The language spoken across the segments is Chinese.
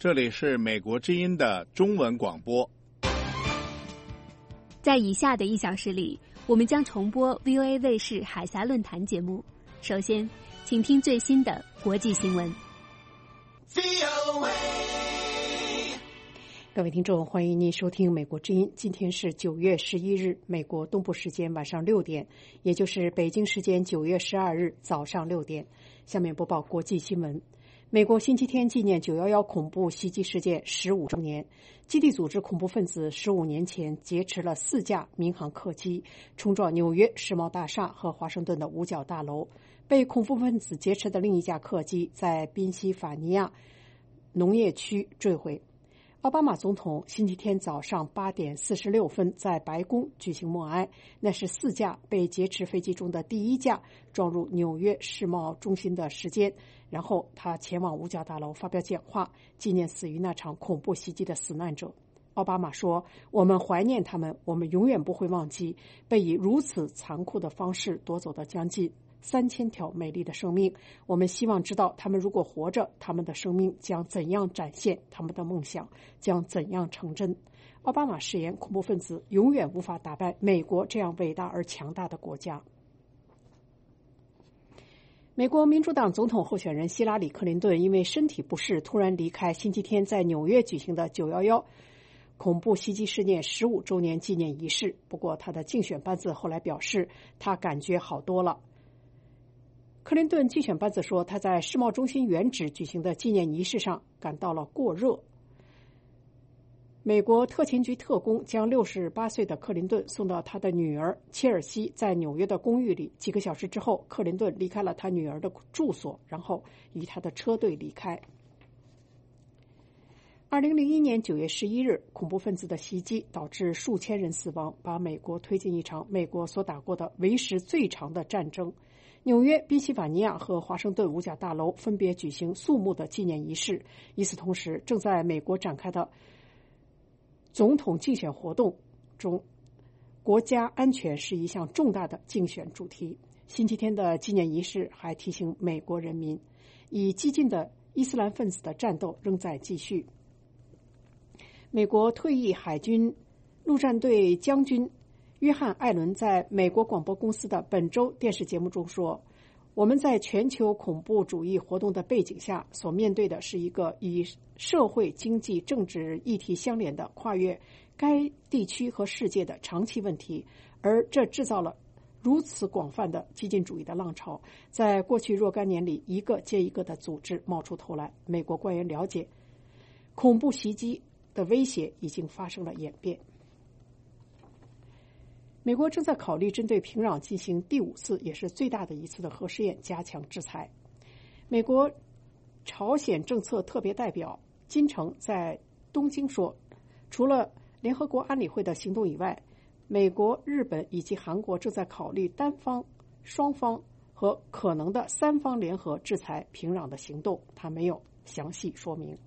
这里是美国之音的中文广播。 在以下的1小时里，我们将重播 VOA 卫视海峡论坛节目。首先，请听最新的国际新闻。 各位听众，欢迎您收听美国之音。今天是9月11日，美国东部时间晚上6点，也就是北京时间9月12日早上6点。下面播报国际新闻。美国星期天纪念911恐怖袭击事件15周年，基地组织恐怖分子15年前劫持了4架民航客机，冲撞纽约世贸大厦和华盛顿的五角大楼。被恐怖分子劫持的另一架客机在宾夕法尼亚农业区坠毁。奥巴马总统星期天早上8点46分在白宫举行默哀，那是4架被劫持飞机中的第1架撞入纽约世贸中心的时间。然后他前往五角大楼发表讲话，纪念死于那场恐怖袭击的死难者。奥巴马说：“我们怀念他们，我们永远不会忘记被以如此残酷的方式夺走的将近3000条美丽的生命。我们希望知道他们如果活着，他们的生命将怎样展现，他们的梦想将怎样成真。”奥巴马誓言，恐怖分子永远无法打败美国这样伟大而强大的国家。美国民主党总统候选人希拉里·克林顿因为身体不适突然离开星期天在纽约举行的911恐怖袭击事件15周年纪念仪式。不过他的竞选班子后来表示他感觉好多了。克林顿竞选班子说，他在世贸中心原址举行的纪念仪式上感到了过热。美国特勤局特工将68岁的克林顿送到他的女儿切尔西在纽约的公寓里。几个小时之后，克林顿离开了他女儿的住所，然后以他的车队离开。2001年9月11日，恐怖分子的袭击导致数千人死亡，把美国推进一场美国所打过的为时最长的战争。纽约、宾夕法尼亚和华盛顿五角大楼分别举行肃穆的纪念仪式。与此同时，正在美国展开的总统竞选活动中，国家安全是一项重大的竞选主题。星期天的纪念仪式还提醒美国人民，以激进的伊斯兰分子的战斗仍在继续。美国退役海军陆战队将军约翰·艾伦在美国广播公司的本周电视节目中说，我们在全球恐怖主义活动的背景下所面对的是一个与社会、经济、政治议题相连的跨越该地区和世界的长期问题，而这制造了如此广泛的激进主义的浪潮。在过去若干年里，一个接一个的组织冒出头来。美国官员了解，恐怖袭击的威胁已经发生了演变。美国正在考虑针对平壤进行第5次也是最大的一次的核试验，加强制裁。美国朝鲜政策特别代表金城在东京说，除了联合国安理会的行动以外，美国、日本以及韩国正在考虑单方、双方和可能的3方联合制裁平壤的行动，他没有详细说明。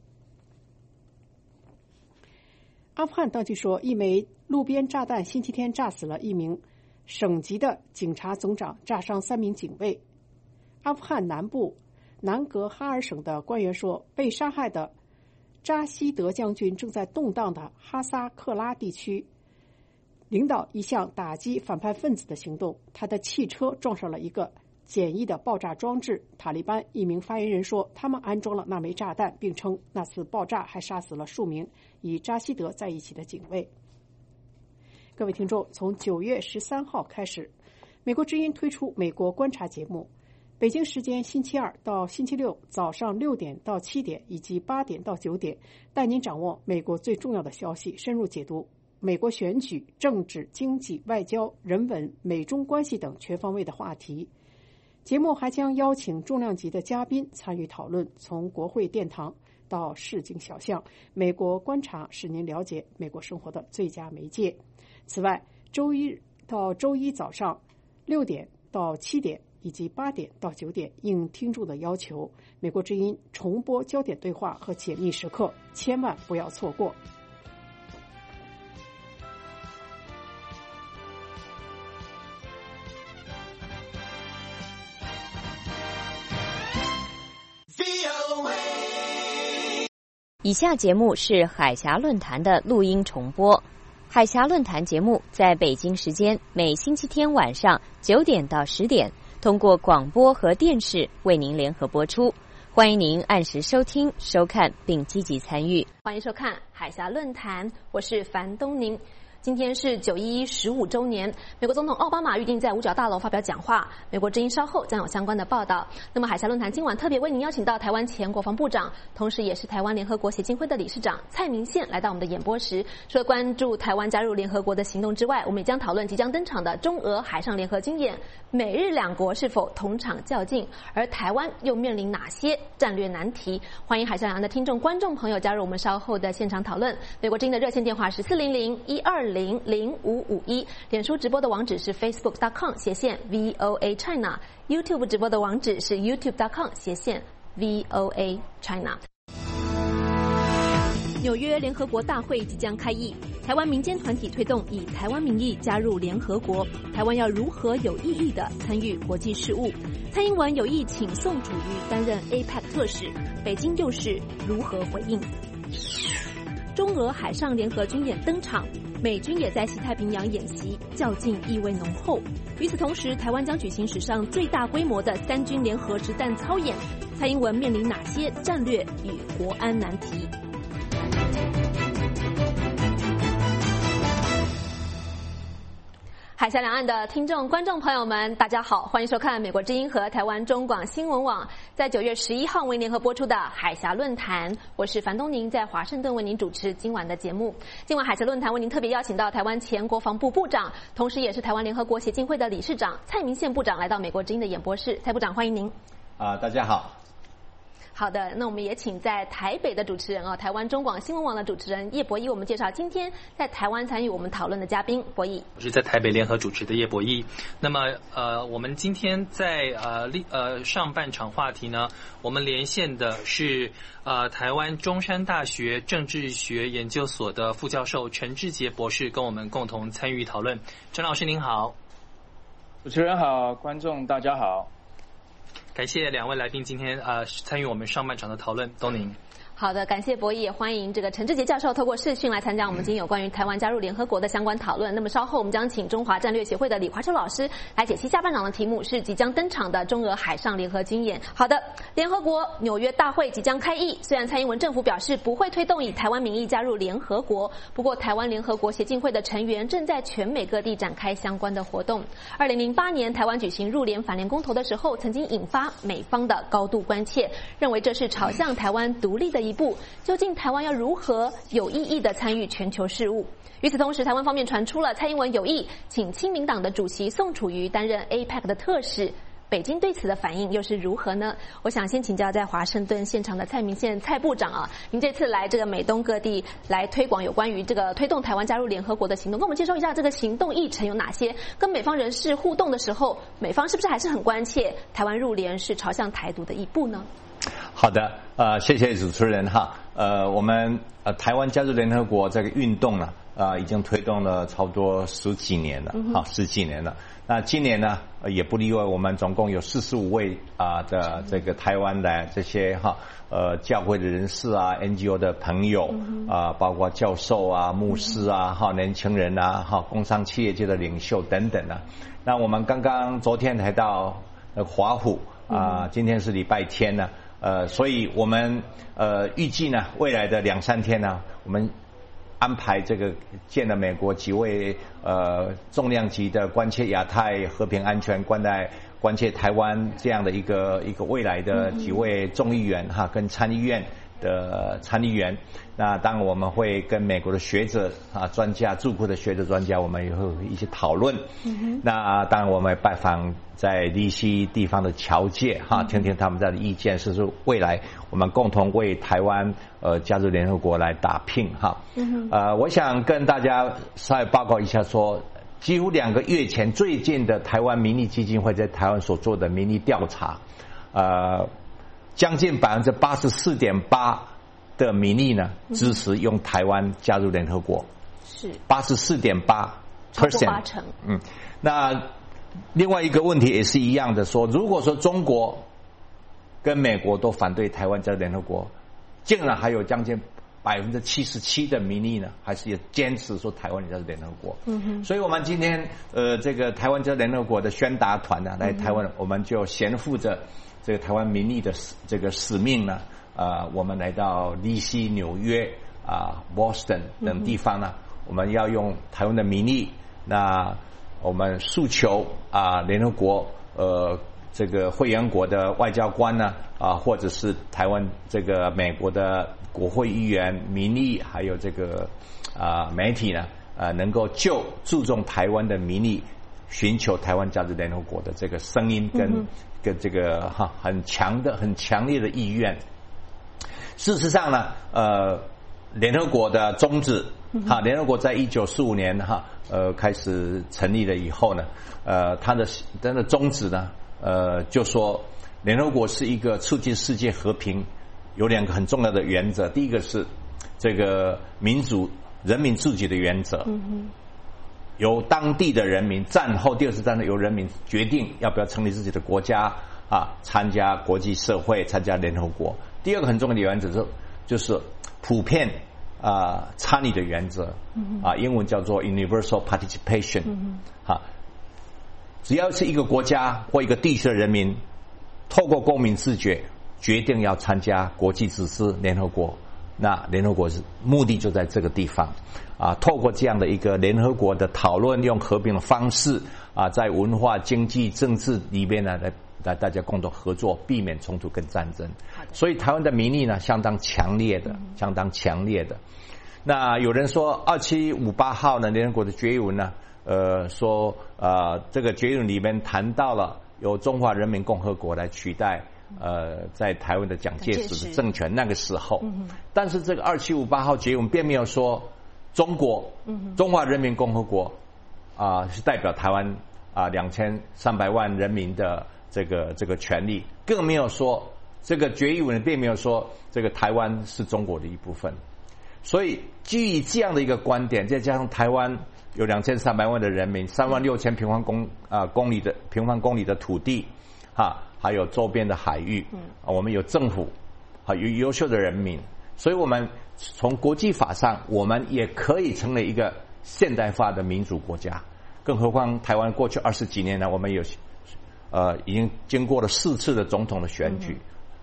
阿富汗当局说，一枚路边炸弹星期天炸死了一名省级的警察总长，炸伤3名警卫。阿富汗南部南格哈尔省的官员说，被杀害的扎希德将军正在动荡的哈萨克拉地区领导一项打击反叛分子的行动，他的汽车撞上了一个简易的爆炸装置。塔利班一名发言人说，他们安装了那枚炸弹，并称那次爆炸还杀死了数名与扎希德在一起的警卫。各位听众，从9月13号开始，美国之音推出美国观察节目，北京时间星期二到星期六早上6点到7点以及8点到9点，带您掌握美国最重要的消息，深入解读美国选举、政治、经济、外交、人文、美中关系等全方位的话题。节目还将邀请重量级的嘉宾参与讨论，从国会殿堂到市井小巷，美国观察使您了解美国生活的最佳媒介。此外，周一到周一早上6点到7点以及8点到9点，应听众的要求，美国之音重播焦点对话和解密时刻，千万不要错过。 以下节目是海峡论坛的录音重播。海峡论坛节目在北京时间每星期天晚上9点到10点，通过广播和电视为您联合播出。欢迎您按时收听、收看并积极参与。 欢迎收看海峡论坛，我是樊东宁。今天是911 15周年，美国总统奥巴马预定在五角大楼发表讲话，美国之音稍后将有相关的报道。那么海峡论坛今晚特别为您邀请到台湾前国防部长，同时也是台湾联合国协进会的理事长蔡明宪来到我们的演播室。除了关注台湾加入联合国的行动之外，我们也将讨论即将登场的中俄海上联合军演，美日两国是否同场较劲，而台湾又面临哪些战略难题？欢迎海峡两岸的听众观众朋友加入我们稍后的现场讨论。美国之音的热线电话是400-120-0551，脸书直播的网址是 facebook.com/VOA China， YouTube 直播的网址是 youtube.com/VOA China。纽约联合国大会即将开议，台湾民间团体推动以台湾名义加入联合国，台湾要如何有意义地参与国际事务？蔡英文有意请宋楚瑜担任 APEC 特使，北京又是如何回应？中俄海上联合军演登场，美军也在西太平洋演习，较劲意味浓厚。与此同时，台湾将举行史上最大规模的3军联合实弹操演，蔡英文面临哪些战略与国安难题？海峡两岸的听众、观众朋友们，大家好，欢迎收看美国之音和台湾中广新闻网在9月11号为联合播出的海峡论坛。我是樊东宁，在华盛顿为您主持今晚的节目。今晚海峡论坛为您特别邀请到台湾前国防部部长，同时也是台湾联合国协进会的理事长蔡明宪部长来到美国之音的演播室。蔡部长，欢迎您。 大家好。 好的，那我们也请在台北的主持人台湾中广新闻网的主持人叶博弈，我们介绍今天在台湾参与我们讨论的嘉宾。博弈， 我是在台北联合主持的叶博弈。那么我们今天在上半场话题呢，我们连线的是台湾中山大学政治学研究所的副教授陈志杰博士，跟我们共同参与讨论。陈老师您好。 主持人好，观众大家好。 感谢两位来宾今天参与我们上半场的讨论。东宁。 好的，感谢博弈，也欢迎这个陈志杰教授透过视讯来参加我们今天有关于台湾加入联合国的相关讨论。那么稍后我们将请中华战略协会的李华秋老师来解析下半场的题目，是即将登场的中俄海上联合军演。好的，联合国纽约大会即将开议，虽然蔡英文政府表示不会推动以台湾名义加入联合国，不过台湾联合国协进会的成员正在全美各地展开相关的活动。2008年台湾举行入联反联公投的时候，曾经引发美方的高度关切，认为这是朝向台湾独立的一步。究竟台湾要如何有意义地参与全球事务？与此同时，台湾方面传出了蔡英文有意请亲民党的主席宋楚瑜担任 APEC 的特使，北京对此的反应又是如何呢？我想先请教在华盛顿现场的蔡明宪蔡部长您这次来这个美东各地来推广有关于这个推动台湾加入联合国的行动，跟我们介绍一下这个行动议程有哪些？跟美方人士互动的时候，美方是不是还是很关切台湾入联是朝向台独的一步呢？ 好的，谢谢主持人哈。我们台湾加入联合国这个运动呢，已经推动了差不多10几年了，10几年了。那今年呢，也不例外，我们总共有45位的这个台湾的这些教会的人士NGO 的朋友包括教授牧师年轻人工商企业界的领袖等等那我们刚刚昨天才到华府今天是礼拜天呢。所以我们预计呢，未来的2-3天呢，我们安排这个见了美国几位重量级的关切亚太和平安全、关切台湾这样的一个未来的几位众议员跟参议院的参议员。那当然我们会跟美国的学者专家、智库的学者专家，我们也会一起讨论。那当然我们拜访在DC地方的侨界听听他们的意见，是不是未来我们共同为台湾加入联合国来打拼我想跟大家稍微报告一下说，几乎2个月前最近的台湾民意基金会在台湾所做的民意调查将近84.8%的民意呢支持用台湾加入联合国， 是 84.8%， 超过80%。 那另外一个问题也是一样的，说如果说中国跟美国都反对台湾加入联合国，竟然还有将近 77%的民意呢，还是也坚持说台湾加入联合国。所以我们今天这个台湾加入联合国的宣达团呢，来台湾，我们就肩负着这个台湾民意的这个使命呢，我们来到利西、纽约Boston 等地方呢，我们要用台湾的民意，那我们诉求联合国这个会员国的外交官呢或者是台湾这个美国的国会议员、民意还有这个媒体呢能够就注重台湾的民意，寻求台湾加入联合国的这个声音跟这个很强烈的意愿。事实上呢联合国的宗旨联合国在1945年开始成立了以后呢它的宗旨呢就说联合国是一个促进世界和平有2个很重要的原则，第一个是这个民主人民自己的原则，由当地的人民，战后第2次战争由人民决定要不要成立自己的国家参加国际社会，参加联合国。第2个很重要的原则就是普遍参与的原则英文叫做 universal participation 只要是一个国家或一个地区的人民透过公民自觉决定要参加国际组织联合国，那联合国是目的就在这个地方透过这样的一个联合国的讨论，用和平的方式在文化、经济、政治里面呢来大家共同合作，避免冲突跟战争。所以台湾的民意呢相当强烈的。那有人说2758号呢联合国的决议文呢说这个决议文里面谈到了由中华人民共和国来取代在台湾的蒋介石的政权那个时候，但是这个2758号决议文并没有说中华人民共和国是代表台湾2300万人民的这个权利，更没有说这个决议文并没有说这个台湾是中国的一部分。所以基于这样的一个观点，再加上台湾有2300万的人民，36000平方公里的土地还有周边的海域我们有政府有优秀的人民，所以我们从国际法上我们也可以成为一个现代化的民主国家。更何况台湾过去20几年呢，我们有已经经过了4次的总统的选举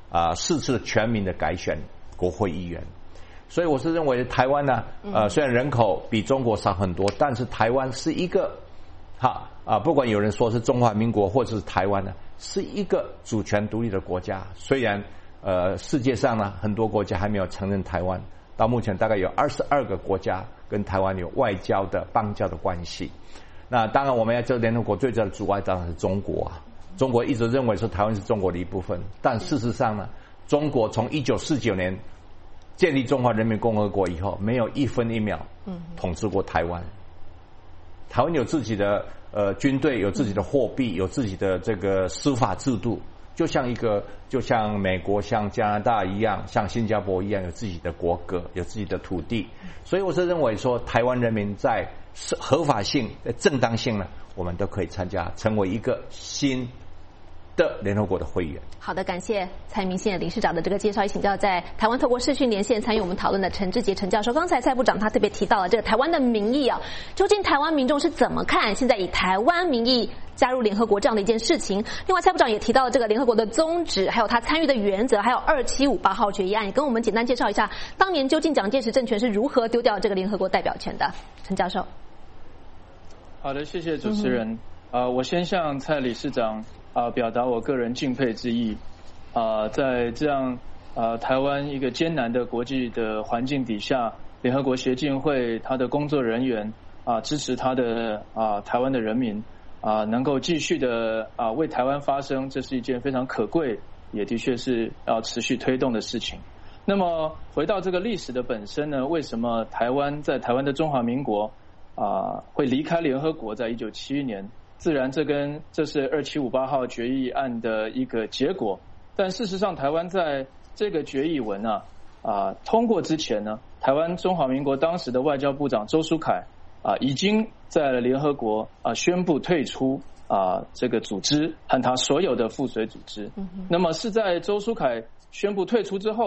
4次的全民的改选国会议员。所以我是认为台湾呢虽然人口比中国少很多，但是台湾是一个不管有人说是中华民国或者是台湾呢，是一个主权独立的国家。虽然世界上呢很多国家还没有承认台湾，到目前大概有22个国家跟台湾有外交的邦交的关系。那当然我们要做联合国最大的阻碍当然是中国中国一直认为说台湾是中国的一部分，但事实上呢中国从1949年建立中华人民共和国以后，没有1分1秒统治过台湾。台湾有自己的军队，有自己的货币，有自己的这个司法制度，就像美国、像加拿大一样，像新加坡一样，有自己的国歌，有自己的土地。所以我是认为说，台湾人民在合法性、正当性呢，我们都可以参加，成为一个新的联合国的会员。 好的，感谢蔡明宪理事长的这个介绍，也请教在台湾透过视讯连线参与我们讨论的陈志杰陈教授。刚才蔡部长他特别提到了这个台湾的民意究竟台湾民众是怎么看现在以台湾民意加入联合国这样的一件事情？另外，蔡部长也提到了这个联合国的宗旨，还有他参与的原则，还有2758号决议案，也跟我们简单介绍一下当年究竟蒋介石政权是如何丢掉这个联合国代表权的。陈教授。 好的，谢谢主持人。我先向蔡理事长表达我个人敬佩之意。在这样台湾一个艰难的国际的环境底下，联合国协进会他的工作人员支持他的台湾的人民能够继续的为台湾发声，这是一件非常可贵，也的确是要持续推动的事情。那么回到这个历史的本身呢，为什么台湾的中华民国会离开联合国？在1971年，自然这是2758号决议案的一个结果。但事实上，台湾在这个决议文通过之前呢，台湾中华民国当时的外交部长周书凯已经在联合国宣布退出这个组织和他所有的附随组织。那么是在周书凯宣布退出之后，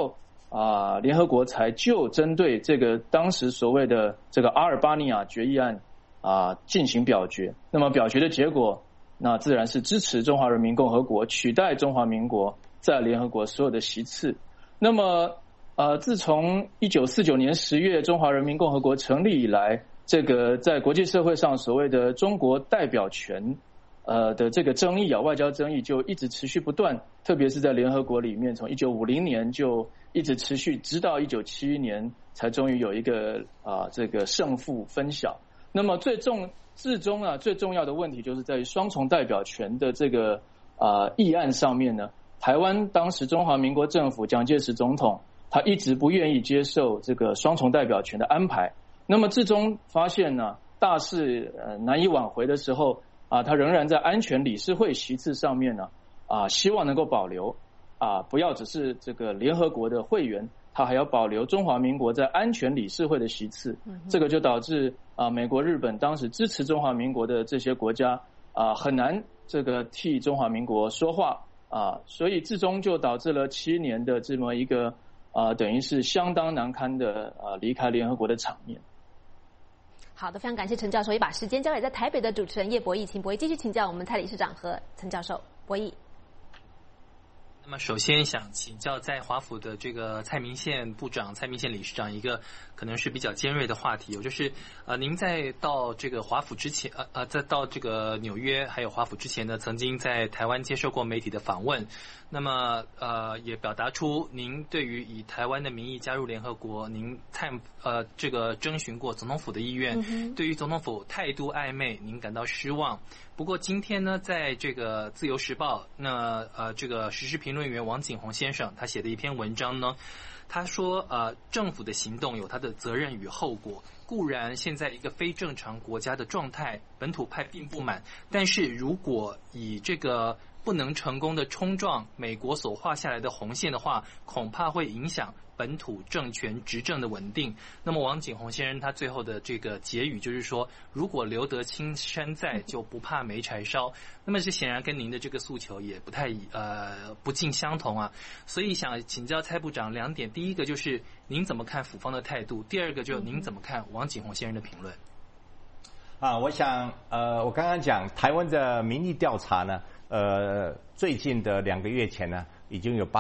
联合国才就针对这个当时所谓的这个阿尔巴尼亚决议案进行表决。那么表决的结果，那自然是支持中华人民共和国取代中华民国在联合国所有的席次。那么自从1949年10月中华人民共和国成立以来，这个在国际社会上所谓的中国代表权的这个争议外交争议就一直持续不断，特别是在联合国里面，从1950年就一直持续，直到1971年才终于有一个这个胜负分晓。那么至终最重要的问题就是在于双重代表权的这个议案上面呢，台湾当时中华民国政府蒋介石总统他一直不愿意接受这个双重代表权的安排。那么至终发现呢，大势难以挽回的时候他仍然在安全理事会席次上面呢希望能够保留不要只是这个联合国的会员，他还要保留中华民国在安全理事会的席次。这个就导致美国、日本当时支持中华民国的这些国家很难这个替中华民国说话所以至终就导致了7年的这么一个等于是相当难堪的离开联合国的场面。 好的，非常感谢陈教授，也把时间交给在台北的主持人叶博弈，请博弈继续请教我们蔡理事长和陈教授。博弈。 那么首先想请教在华府的这个蔡明宪部长、蔡明宪理事长一个可能是比较尖锐的话题，就是您在到这个华府之前在到这个纽约还有华府之前呢，曾经在台湾接受过媒体的访问，那么也表达出您对于以台湾的名义加入联合国，您这个征询过总统府的意愿，对于总统府态度暧昧，您感到失望。不过今天呢，在这个自由时报，那这个时事评论员王景宏先生他写的一篇文章呢，他说政府的行动有他的责任与后果。固然现在一个非正常国家的状态，本土派并不满，但是如果以这个不能成功的冲撞美国所画下来的红线的话，恐怕会影响本土政权执政的稳定。那么王景宏先生他最后的这个结语就是说，如果留得青山在，就不怕没柴烧。那么这显然跟您的这个诉求也不尽相同啊。所以想请教蔡部长2点，第一个就是您怎么看府方的态度，第二个就是您怎么看王景宏先生的评论。 我想我刚刚讲台湾的民意调查呢，最近的2个月前呢，已经有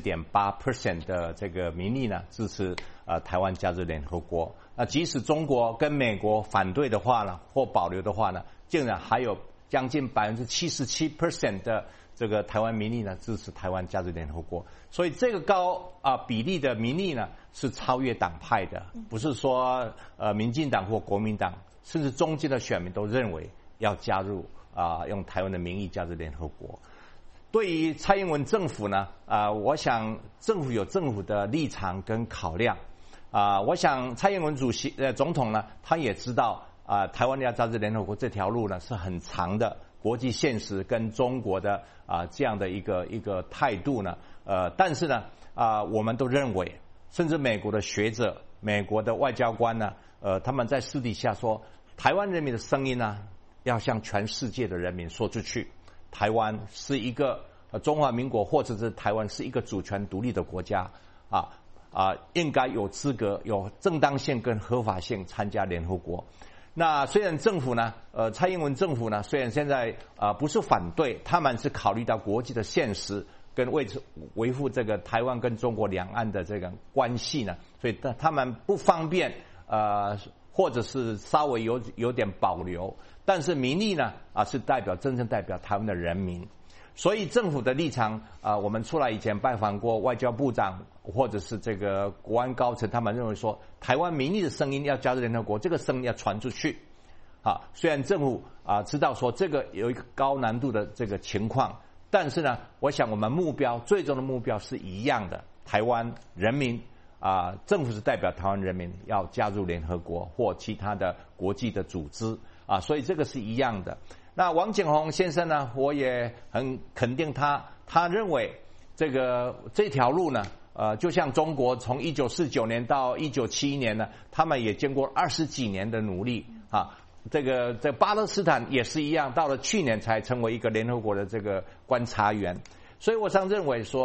84.8% 的这个民意呢支持台湾加入联合国。那即使中国跟美国反对的话呢，或保留的话呢，竟然还有将近77% 的这个台湾民意呢支持台湾加入联合国。所以这个高比例的民意呢是超越党派的，不是说民进党或国民党，甚至中间的选民都认为要加入用台湾的名义加入联合国。对于蔡英文政府呢，我想政府有政府的立场跟考量。我想蔡英文总统呢，他也知道台湾要加入联合国这条路呢是很长的，国际现实跟中国的这样的一个态度呢，但是呢我们都认为，甚至美国的学者、美国的外交官呢，他们在私底下说，台湾人民的声音呢要向全世界的人民说出去，台湾是一个中华民国，或者是台湾是一个主权独立的国家应该有资格、有正当性跟合法性参加联合国。那虽然政府呢，蔡英文政府呢，虽然现在不是反对，他们是考虑到国际的现实跟维护这个台湾跟中国两岸的这个关系呢，所以他们不方便或者是稍微有点保留，但是民意呢是真正代表台湾的人民。所以政府的立场我们出来以前拜访过外交部长或者是这个国安高层，他们认为说台湾民意的声音要加入联合国，这个声音要传出去。虽然政府知道说这个有一个高难度的这个情况，但是呢，我想我们最终的目标是一样的，台湾人民政府是代表台湾人民要加入联合国或其他的国际的组织所以这个是一样的。那王景宏先生呢，我也很肯定他认为这条路呢就像中国从1949年到1971年呢，他们也经过20几年的努力这巴勒斯坦也是一样，到了去年才成为一个联合国的这个观察员。所以我想认为说，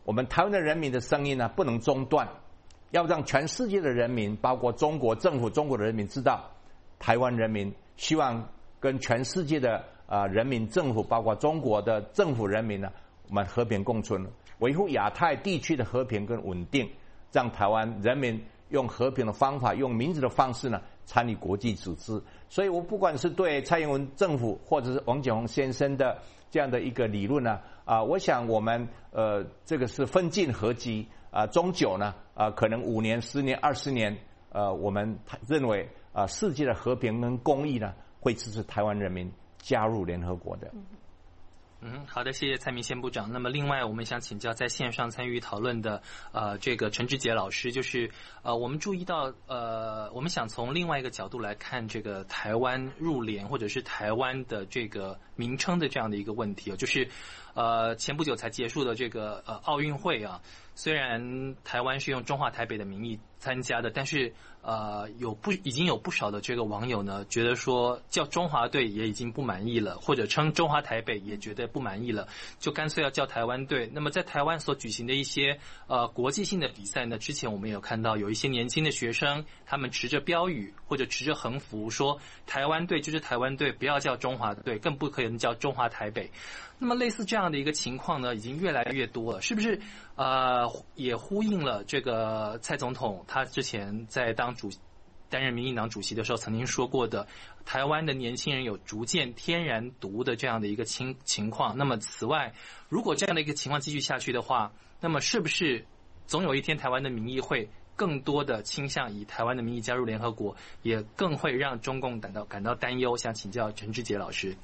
我们台湾的人民的声音呢不能中断，要让全世界的人民，包括中国政府、中国的人民知道，台湾人民希望跟全世界的人民、政府，包括中国的政府人民呢，我们和平共存，维护亚太地区的和平跟稳定，让台湾人民用和平的方法，用民主的方式呢参与国际组织。所以我不管是对蔡英文政府或者是王建煊先生的这样的一个理论呢，我想我们这个是分进合击，终究呢可能5年、10年、20年，我们认为世界的和平跟公益呢会支持台湾人民加入联合国的。 好的，谢谢蔡明宪部长。那么另外我们想请教在线上参与讨论的这个陈志杰老师，就是我们注意到我们想从另外一个角度来看这个台湾入联或者是台湾的这个名称的这样的一个问题，就是前不久才结束的这个奥运会啊，虽然台湾是用中华台北的名义参加的，但是已经有不少的这个网友呢觉得说叫中华队也已经不满意了，或者称中华台北也觉得不满意了，就干脆要叫台湾队。那么在台湾所举行的一些国际性的比赛呢，之前我们有看到有一些年轻的学生，他们持着标语或者持着横幅说台湾队就是台湾队，不要叫中华队，更不可能叫中华台北。那么类似这样的一个情况呢，已经越来越多了，是不是也呼应了这个蔡总统他之前在担任民进党主席的时候曾经说过的，台湾的年轻人有逐渐天然独的这样的一个情况。那么此外，如果这样的一个情况继续下去的话，那么是不是总有一天台湾的民意会更多的倾向以台湾的名义加入联合国，也更会让中共感到担忧？想请教陈志杰老师。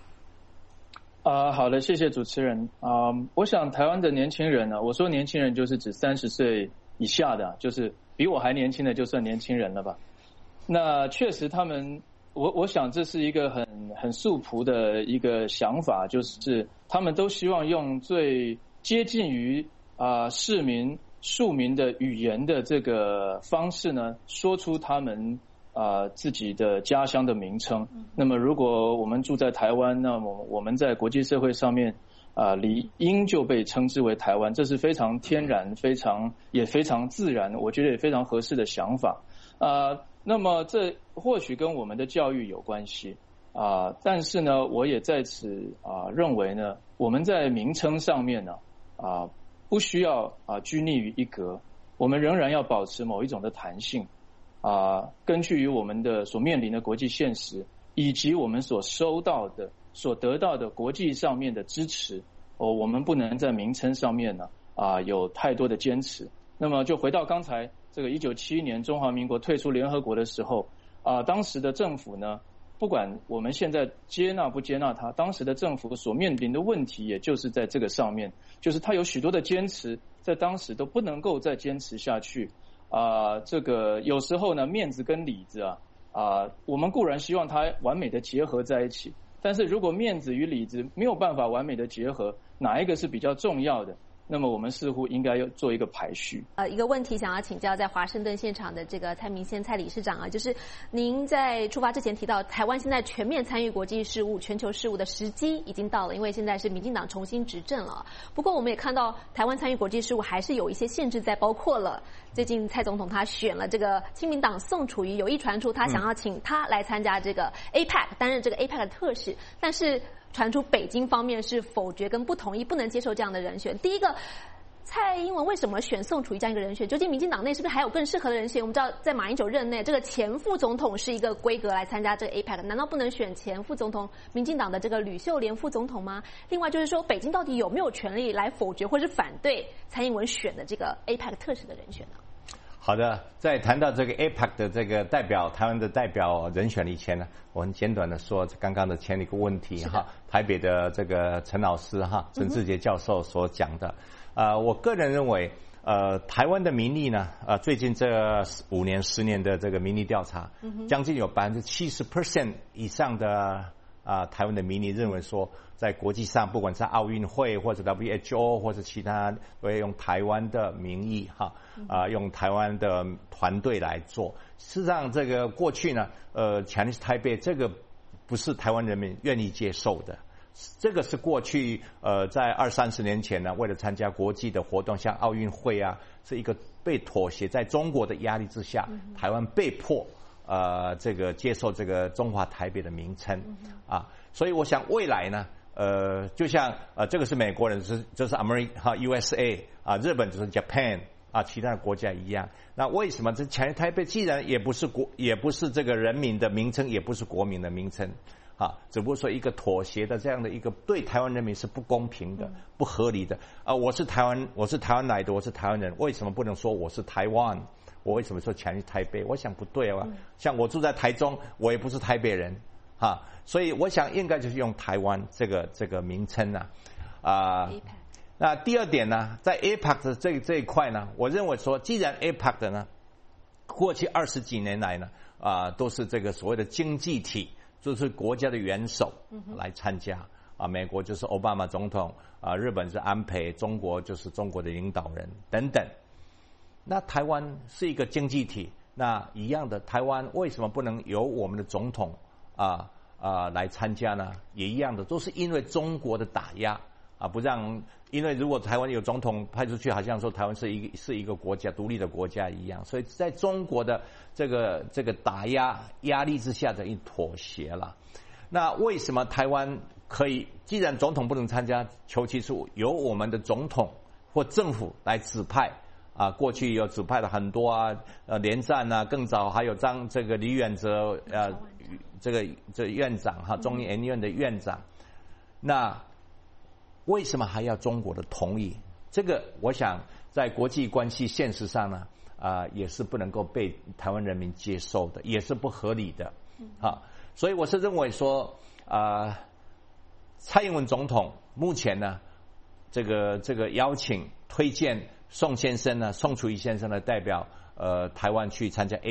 好的，谢谢主持人。我想台湾的年轻人呢，我说年轻人就是指30岁以下的，就是比我还年轻的就算年轻人了吧。那确实他们，我想这是一个很素朴的一个想法，就是他们都希望用最接近于庶民的语言的这个方式呢，说出他们自己的家乡的名称。那么如果我们住在台湾，那么我们在国际社会上面理应就被称之为台湾，这是非常天然、也非常自然，我觉得也非常合适的想法。那么这或许跟我们的教育有关系但是呢，我也在此认为呢，我们在名称上面呢不需要拘泥于一格，我们仍然要保持某一种的弹性根据于我们的所面临的国际现实，以及我们所得到的国际上面的支持我们不能在名称上面呢有太多的坚持。那么就回到刚才这个1971年中华民国退出联合国的时候当时的政府呢，不管我们现在接纳不接纳它，当时的政府所面临的问题也就是在这个上面，就是它有许多的坚持在当时都不能够再坚持下去这个有时候呢面子跟里子我们固然希望它完美的结合在一起，但是如果面子与里子没有办法完美的结合，哪一个是比较重要的，那么我们似乎应该要做一个排序。 一个问题想要请教在华盛顿现场的这个蔡明宪蔡理事长就是您在出发之前提到，台湾现在全面参与国际事务、全球事务的时机已经到了，因为现在是民进党重新执政了。不过我们也看到，台湾参与国际事务还是有一些限制在，包括了最近蔡总统他选了这个亲民党宋楚瑜，有意传出他想要请他来参加这个 APEC， 担任这个 APEC 的特使，但是传出北京方面是否决跟不同意，不能接受这样的人选。第一个，蔡英文为什么选宋楚瑜这样一个人选？究竟民进党内是不是还有更适合的人选？我们知道，在马英九任内，这个前副总统是一个规格来参加这个 APEC， 难道不能选前副总统民进党的这个吕秀莲副总统吗？另外就是说，北京到底有没有权利来否决或是反对蔡英文选的这个 APEC 特使的人选呢？ 好的，在谈到这个 APEC 的这个台湾的代表人选以前呢，我很简短的说刚刚的前一个问题台北的这个陈老师陈志杰教授所讲的我个人认为台湾的民意呢最近这5年10年的这个民意调查将近有70% 以上的台湾的民意认为说，在国际上不管是奥运会或者 WHO 或者其他都会用台湾的名义用台湾的团队来做。事实上这个过去呢Chinese Taipei 这个不是台湾人民愿意接受的， 这个是过去在20-30年前呢，为了参加国际的活动，像奥运会啊，是一个被妥协，在中国的压力之下，台湾被迫这个接受这个中华台北的名称啊，所以我想未来呢，就像这个是美国人，这是 USA 啊，日本就是 Japan 啊，其他的国家一样。那为什么这强于台北既然也不是这个人民的名称，也不是国民的名称？只不过说一个妥协的这样的一个对台湾人民是不公平的、不合理的我是台湾来的，我是台湾人，为什么不能说我是台湾？我为什么说强于台北？我想不对啊。像我住在台中，我也不是台北人所以我想应该就是用台湾这个名称那第二点呢，在 APEC 的这一块呢，我认为说，既然 APEC 的呢，过去20几年来呢都是这个所谓的经济体。就是国家的元首来参加美国就是奥巴马总统日本是安倍，中国就是中国的领导人等等。那台湾是一个经济体，那一样的，台湾为什么不能由我们的总统来参加呢？也一样的，都是因为中国的打压不让，因为如果台湾有总统派出去，好像说台湾是一个国家独立的国家一样，所以在中国的这个打压力之下的一妥协了。那为什么台湾可以？既然总统不能参加，尤其是由我们的总统或政府来指派过去有指派了很多连战更早还有这个李远哲这院长中研院的院长，那为什么还要中国的同意？这个我想在国际关系现实上呢也是不能够被台湾人民接受的，也是不合理的所以我是认为说蔡英文总统目前呢这个邀请推荐宋楚瑜先生呢代表台湾去参加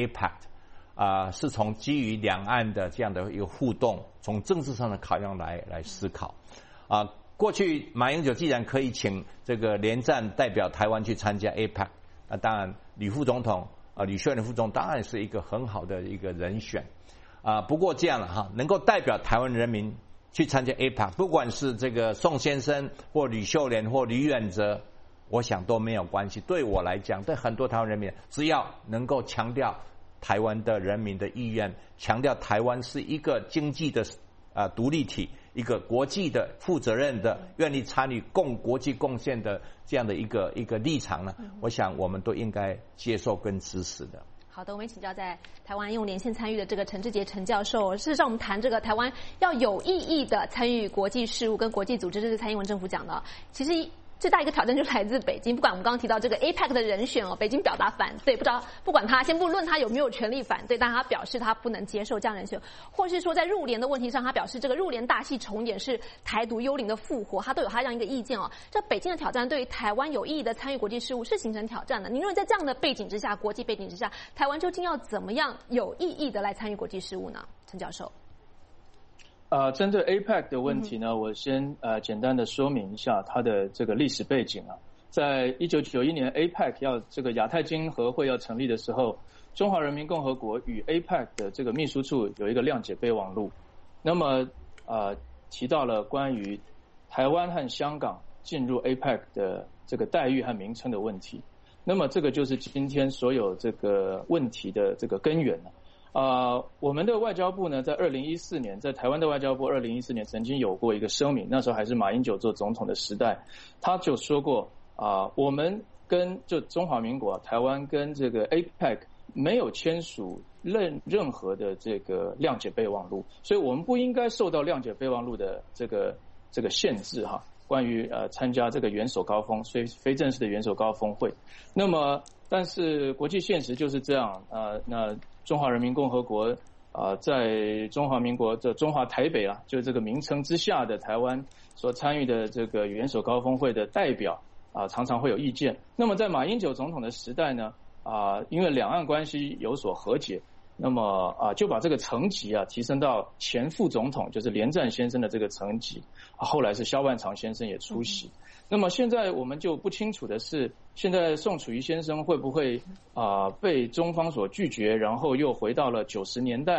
APEC是从基于两岸的这样的一个互动，从政治上的考量来思考过去马英九既然可以请这个连战代表台湾去参加 APEC， 那当然吕副总统吕秀莲副总统当然是一个很好的一个人选不过这样了能够代表台湾人民去参加 APEC， 不管是这个宋先生或吕秀莲或吕远哲，我想都没有关系。对我来讲，对很多台湾人民，只要能够强调台湾的人民的意愿，强调台湾是一个经济的独立体，一个国际的负责任的愿意参与国际贡献的这样的一个立场呢，我想我们都应该接受跟支持的。 好的，我们请教在台湾用连线参与的这个陈志杰陈教授。事实上，我们谈这个台湾要有意义的参与国际事务跟国际组织，这是蔡英文政府讲的。其实最大一个挑战就来自北京，不管我们刚刚提到这个 APEC 的人选北京表达反对，不管他先不论他有没有权利反对，但他表示他不能接受这样人选，或是说在入联的问题上，他表示这个入联大戏重演是台独幽灵的复活，他都有他这样一个意见这北京的挑战对于台湾有意义的参与国际事务是形成挑战的。您认为在这样的背景之下，国际背景之下，台湾究竟要怎么样有意义的来参与国际事务呢？陈教授。 针对 APEC 的问题呢，我先简单的说明一下它的这个历史背景在1991年 APEC 要这个亚太经合会要成立的时候，中华人民共和国与 APEC 的这个秘书处有一个谅解备忘录，那么提到了关于台湾和香港进入 APEC 的这个待遇和名称的问题，那么这个就是今天所有这个问题的这个根源我们的外交部呢，在2014年，在台湾的外交部2014年曾经有过一个声明，那时候还是马英九做总统的时代，他就说过我们跟就中华民国台湾跟这个 APEC 没有签署任何的这个谅解备忘录，所以我们不应该受到谅解备忘录的这个限制关于参加这个元首高峰非正式的元首高峰会。那么但是国际现实就是这样那中华人民共和国在中华民国的中华台北就这个名称之下的台湾所参与的这个元首高峰会的代表常常会有意见。那么在马英九总统的时代呢因为两岸关系有所和解，那么就把这个层级提升到前副总统就是连战先生的这个层级，后来是萧万长先生也出席。那么现在我们就不清楚的是，现在宋楚瑜先生会不会被中方所拒绝，然后又回到了90年代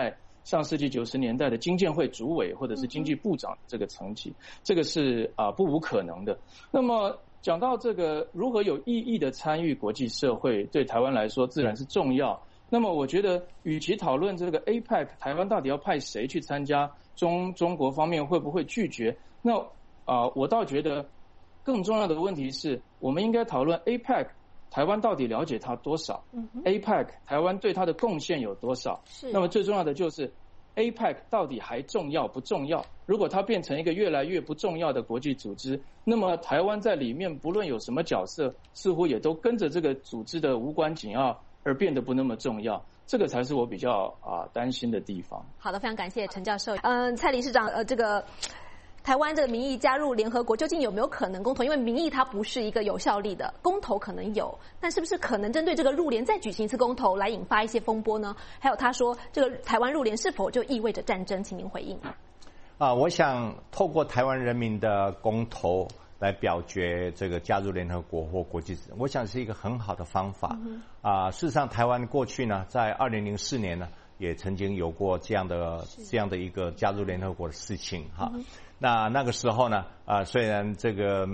上世纪90年代的经建会主委或者是经济部长这个层级，这个是不无可能的。那么讲到这个如何有意义的参与国际社会，对台湾来说自然是重要。那么我觉得，与其讨论这个 APEC 台湾到底要派谁去参加，中国方面会不会拒绝，那我倒觉得更重要的问题是，我们应该讨论 APEC 台湾到底了解它多少，APEC 台湾对它的贡献有多少。那么最重要的就是 APEC 到底还重要不重要？如果它变成一个越来越不重要的国际组织，那么台湾在里面不论有什么角色，似乎也都跟着这个组织的无关紧要而变得不那么重要，这个才是我比较担心的地方。 好的，非常感谢陈教授。蔡理事长，这个台湾这个民意加入联合国，究竟有没有可能公投？因为民意它不是一个有效力的，公投可能有，但是不是可能针对这个入联再举行一次公投，来引发一些风波呢？还有他说，这个台湾入联是否就意味着战争？请您回应。 我想透过台湾人民的公投来表决这个加入联合国或国际，我想是一个很好的方法。事实上，台湾过去呢，在2004年呢，也曾经有过这样的一个加入联合国的事情哈。那个时候呢，虽然这个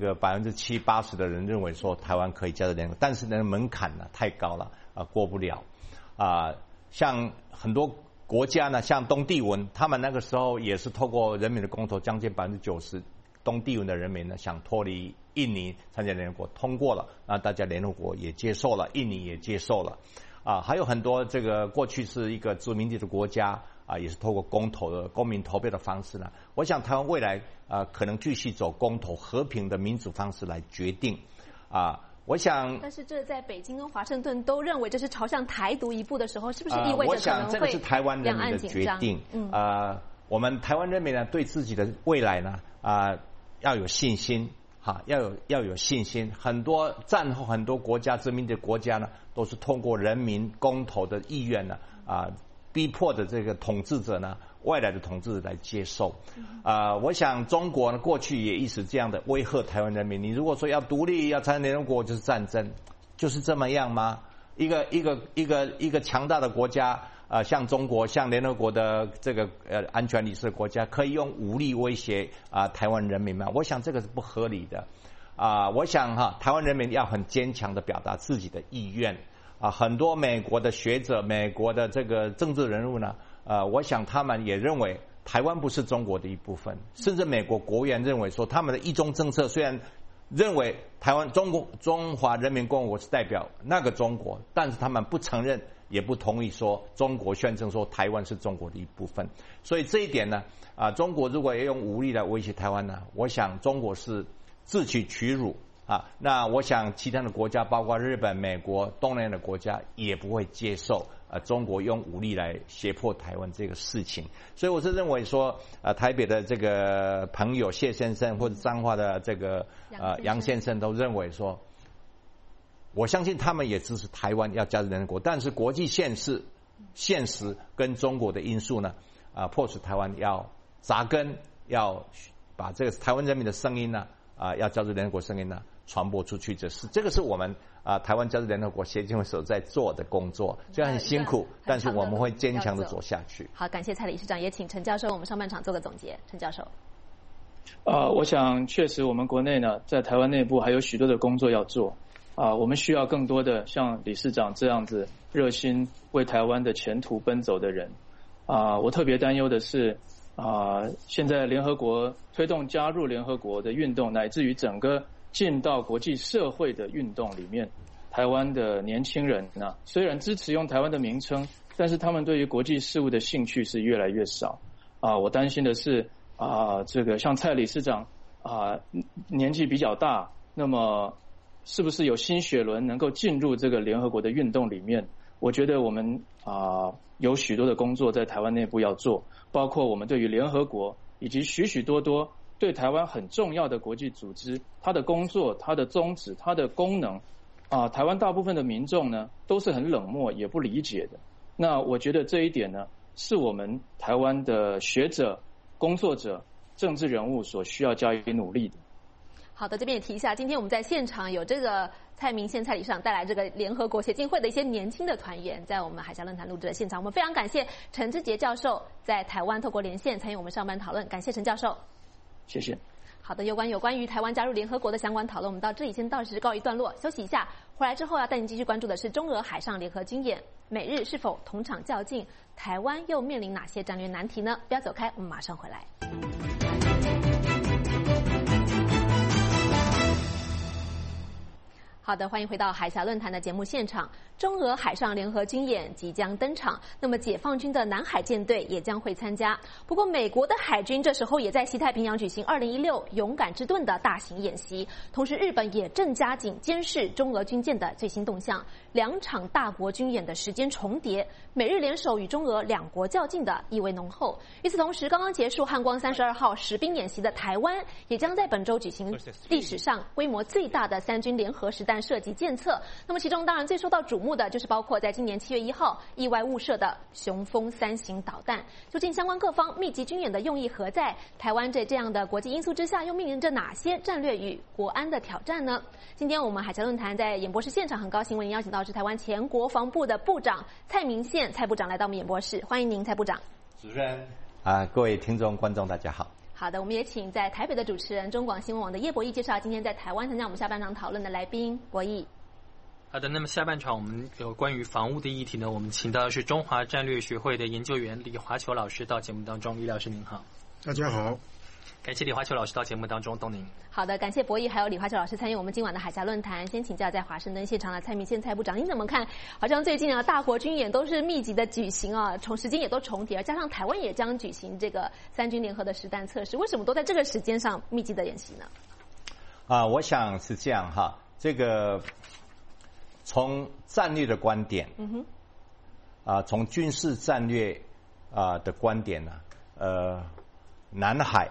70%、80%的人认为说台湾可以加入联合国，但是呢门槛呢太高了，过不了。像很多国家呢，像东帝汶，他们那个时候也是透过人民的公投，将近90%。东帝汶的人民呢，想脱离印尼参加联合国，通过了，那大家联合国也接受了，印尼也接受了，还有很多这个过去是一个殖民地的国家也是透过公投的公民投票的方式呢。我想台湾未来可能继续走公投和平的民主方式来决定我想， 但是这在北京跟华盛顿都认为这是朝向台独一步的时候，是不是意味着可能会我想这个是台湾人民的决定。我们台湾人民呢，对自己的未来呢要有信心要有信心。很多战后很多国家殖民的国家呢，都是通过人民公投的意愿呢逼迫的这个统治者呢，外来的统治者来接受。我想中国呢过去也一直这样的威吓台湾人民，你如果说要独立要参加联合国就是战争，就是这么样吗？一个强大的国家像中国，像联合国的这个安全理事国家，可以用武力威胁台湾人民吗？我想这个是不合理的。我想台湾人民要很坚强的表达自己的意愿。很多美国的学者、美国的这个政治人物呢，我想他们也认为台湾不是中国的一部分，甚至美国国务院认为说他们的一中政策虽然认为台湾中华人民共和国是代表那个中国，但是他们不承认也不同意说中国宣称说台湾是中国的一部分。所以这一点呢中国如果要用武力来威胁台湾呢，我想中国是自取其辱那我想其他的国家包括日本、美国、东南亚的国家也不会接受中国用武力来胁迫台湾这个事情。所以我是认为说台北的这个朋友谢先生或者彰化的这个杨先生都认为说，我相信他们也支持台湾要加入联合国，但是国际现实跟中国的因素呢迫使台湾要扎根，要把这个台湾人民的声音呢要加入联合国声音呢传播出去。这个是我们台湾加入联合国协进会所在做的工作，虽然很辛苦，但是我们会坚强的走下去。 好，感谢蔡理事长，也请陈教授我们上半场做个总结。陈教授。 我想确实我们国内呢，在台湾内部还有许多的工作要做我们需要更多的像理事长这样子热心为台湾的前途奔走的人我特别担忧的是现在联合国推动加入联合国的运动，乃至于整个进到国际社会的运动里面，台湾的年轻人呢，虽然支持用台湾的名称，但是他们对于国际事务的兴趣是越来越少我担心的是这个像蔡理事长年纪比较大，那么是不是有新血轮能够进入这个联合国的运动里面？我觉得我们有许多的工作在台湾内部要做，包括我们对于联合国以及许许多多对台湾很重要的国际组织，它的工作、它的宗旨、它的功能台湾大部分的民众呢都是很冷漠也不理解的。那我觉得这一点呢是我们台湾的学者、工作者、政治人物所需要加以努力的。 好的，这边也提一下，今天我们在现场有这个蔡明宪蔡理事长带来这个联合国协进会的一些年轻的团员，在我们海峡论坛录制的现场，我们非常感谢陈之杰教授在台湾透过连线参与我们上班讨论，感谢陈教授。 谢谢。 好的，有关于台湾加入联合国的相关讨论，我们到这里先到时告一段落，休息一下，回来之后要带您继续关注的是中俄海上联合军演，美日是否同场较劲？台湾又面临哪些战略难题呢？不要走开，我们马上回来。好的，欢迎回到海峡论坛的节目现场。中俄海上联合军演即将登场，那么解放军的南海舰队也将会参加。不过，美国的海军这时候也在西太平洋举行2016勇敢之盾的大型演习，同时日本也正加紧监视中俄军舰的最新动向。两场大国军演的时间重叠，美日联手与中俄两国较劲的意味浓厚。与此同时，刚刚结束汉光32号实兵演习的台湾，也将在本周举行历史上规模最大的三军联合实弹射击检测。那么其中当然最受到瞩目的就是包括在今年7月1号意外误射的雄风3型导弹。究竟相关各方密集军演的用意何在？台湾在这样的国际因素之下，又面临着哪些战略与国安的挑战呢？今天我们海峡论坛在演播室现场，很高兴为您邀请到是台湾前国防部的部长蔡明宪蔡部长来到我们演播室，欢迎您蔡部长。 主持人各位听众观众大家好。 好的，我们也请在台北的主持人中广新闻网的叶博弈介绍今天在台湾参加我们下半场讨论的来宾。博弈。 好的，那么下半场我们有关于防务的议题呢，我们请到的是中华战略学会的研究员李华球老师到节目当中。李老师您好。 大家好。 感谢李华球老师到节目当中，东宁。 好的，感谢博弈还有李华球老师参与我们今晚的海峡论坛。先请教在华盛顿现场的蔡明宪蔡部长，您怎么看？好像最近大国军演都是密集的举行啊，时间也都重叠，加上台湾也将举行这个三军联合的实弹测试，为什么都在这个时间上密集的演习呢？ 我想是这样哈，这个从战略的观点，从军事战略的观点呢，南海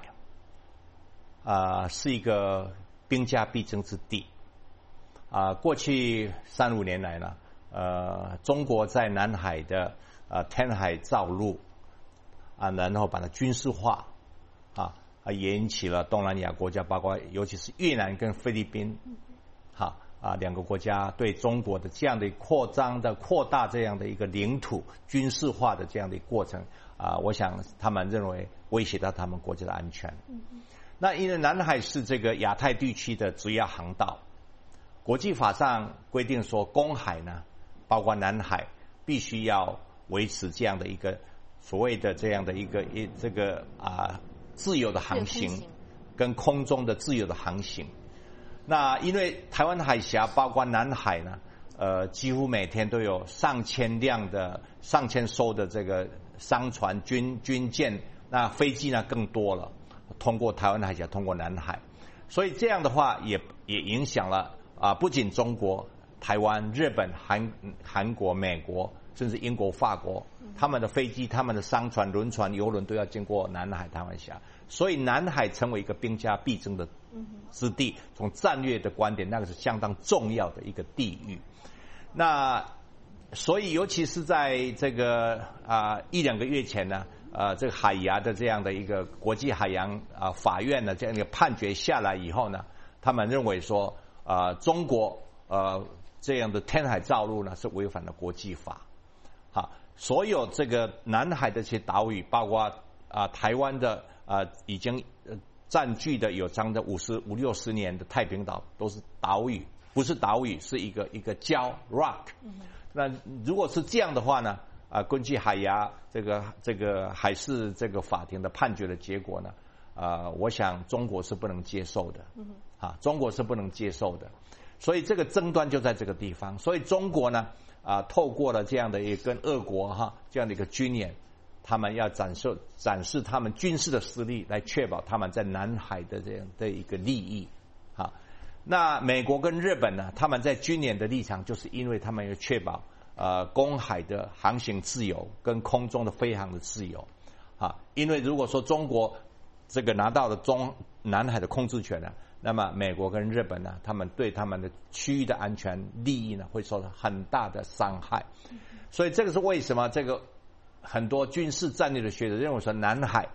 是一个兵家必争之地。过去3-5年来呢，中国在南海的填海造陆然后把它军事化也引起了东南亚国家，包括尤其是越南跟菲律宾两个国家对中国的这样的扩大这样的一个领土军事化的这样的一个过程我想他们认为威胁到他们国家的安全。那因为南海是这个亚太地区的主要航道，国际法上规定说公海呢，包括南海，必须要维持这样的一个所谓的这样的一个这个自由的航行，跟空中的自由的航行。那因为台湾海峡包括南海呢，几乎每天都有上千艘的这个商船、军舰，那飞机呢更多了，通过台湾海峡，通过南海，所以这样的话也影响了不仅中国、台湾、日本、韩国、美国，甚至英国、法国，他们的飞机、他们的商船、轮船、邮轮都要经过南海、台湾海峡，所以南海成为一个兵家必争的之地。从战略的观点，那个是相当重要的一个地域。那所以尤其是在这个1-2个月前呢，这个海牙的这样的一个国际海洋法院呢这样一个判决下来以后呢，他们认为说中国这样的填海造陆呢是违反了国际法。所有这个南海的这些岛屿，包括台湾的已经占据的有将近50-60年的太平岛都是岛屿，不是岛屿，是一个礁 rock。那如果是这样的话呢，根据海牙这个海事这个法庭的判决的结果呢，我想中国是不能接受的，中国是不能接受的。所以这个争端就在这个地方。所以中国呢，透过了这样的一个跟俄国这样的一个军演，他们要展示他们军事的实力，来确保他们在南海的这样的一个利益。那美国跟日本呢，他们在军演的立场，就是因为他们要确保公海的航行自由跟空中的飞航的自由。因为如果说中国这个拿到了南海的控制权呢，那么美国跟日本呢，他们对他们的区域的安全利益呢，会受到很大的伤害。所以这个是为什么这个很多军事战略的学者认为说，南海